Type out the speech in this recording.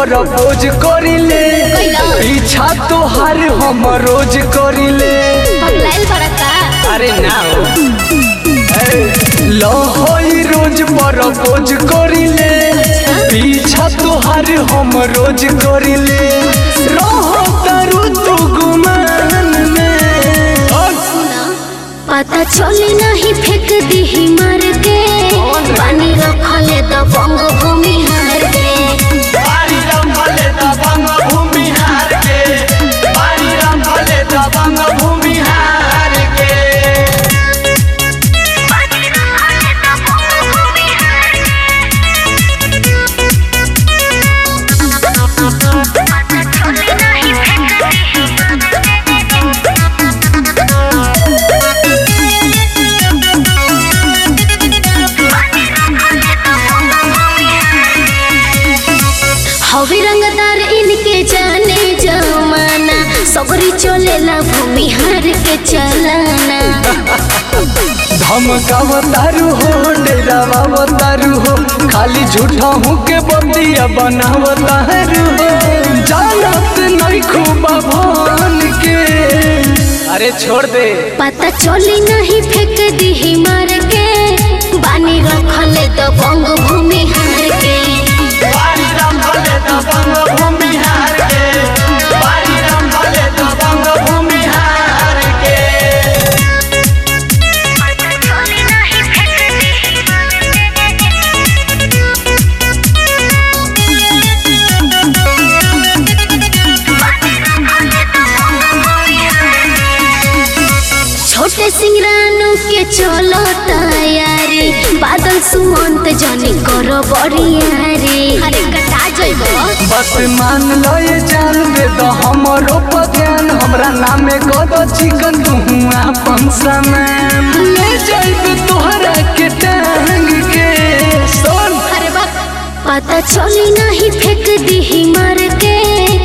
Propose करिले पीछा तोहार हम रोज करिले। अरे ना लहोई रोज प्रपोज करिले पीछा तोहार हम रोज करिले। रहो तारू तू गुमान में पता चली नहीं फेंक दी मार के पानी रखले तो बंग भूमि हार के। पानी रखले तो बंग भूमि हार के। पानी रखले तो बंग भूमि हार के। हवे रंगदार इनके जाने जमाना सबरी चलेला भूमि हार के चलाना। धमकावतारू हो डेरावतारू हो खाली झूठा हूँ के बंदिया बनावतारू हो। जानत नहीं खूब भवन के अरे छोड़ दे। पता चली नहीं फेंक दी मार के बानी रखले तो बंग भूमि हार के। पानी रखले तो बंग भूमि हार के। पानी रखले तो बंग भूमि हार के। छोटे सिंगरानू के चलो तैयारी बादल सुमंत जनी करो बड़ियारी। अरे कटा जइबो बस मान लो ये जान दे दो हमरो पर ध्यान। हमरा नामे कदो चिकन तू अपन सामान ले जाइब तोहरा के टांग के। सुन अरे बाप पता चली नहीं फेंक दी मार के